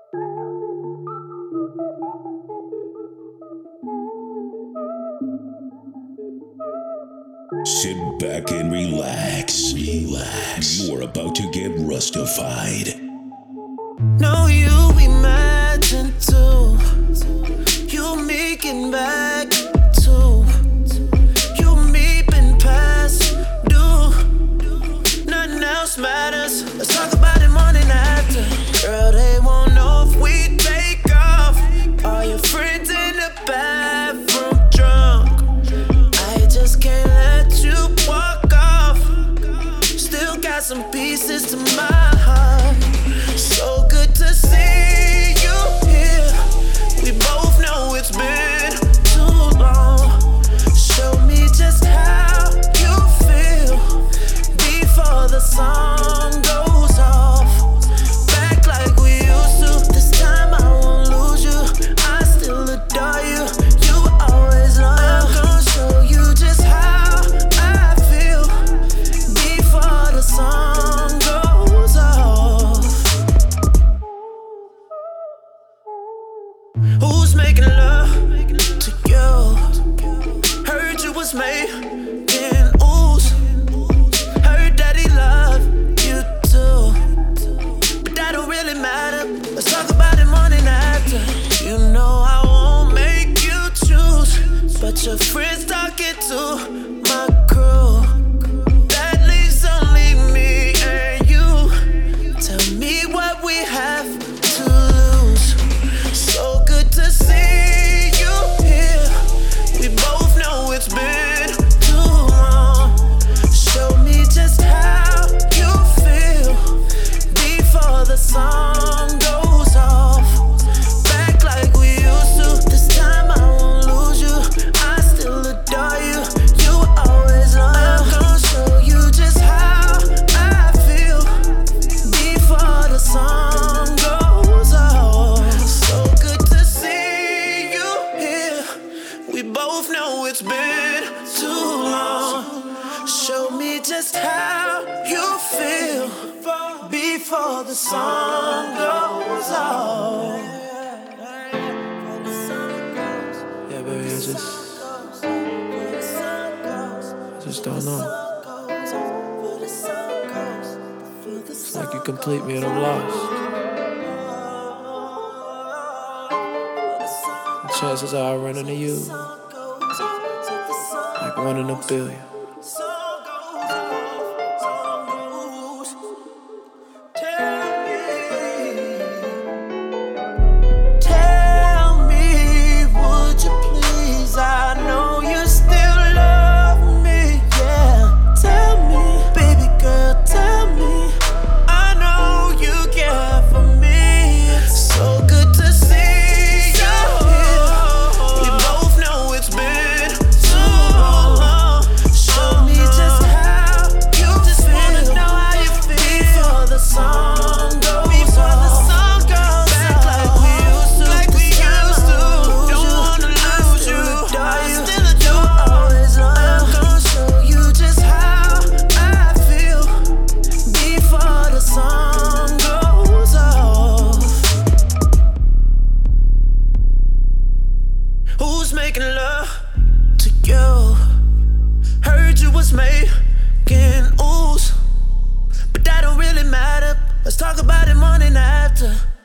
Sit back and relax. You're about to get rustified. No, you imagine too. You making back too. You me been past due. Nothing else matters. Let's talk about it morning after. Girl, they won't know if we take off. All your friends in the bathroom drunk. I just can't let you walk off. Still got some pieces to my heart. So good to see you here. We both know it's been too long. Show me just how you feel before the song goes off. Back like we used to. This time I won't lose you. I still adore you. You always love. I'm gonna show you just how I feel before the song goes off. Who's making love to you? Heard you was making oohs. Heard that he loved you too. But that don't really matter. Let's talk about it morning after. You know I won't make you choose, but your friends talking to my crew. That leaves only me and you. Tell me what we have to lose. So good to see you here. We both know it's been too long. Show me just how you feel before the song goes off. Back like we used to. This time I won't lose you. I still adore you. You always love. I'm gonna show you just how I feel before the song goes off. So good to see you here. We both know it's been too long. Show me just how you feel before the song goes off. Yeah, baby, I just don't know. It's like you complete me and I'm lost. The chances are I run into you like 1 in a billion. Tell me, would you please? I know you still love me, yeah. Tell me, baby girl, tell me. I know you care for me. So good to see you here. We both know it's been too long. Show me just how you just feel. Wanna know how you feel before the song goes off. Back like we used to. Don't wanna lose you. I still adore you. Always love. I'm gonna show you just how I feel before the song goes off. Who's making love to you? Heard you was making oohs, but that don't really matter. Let's talk about it morning after.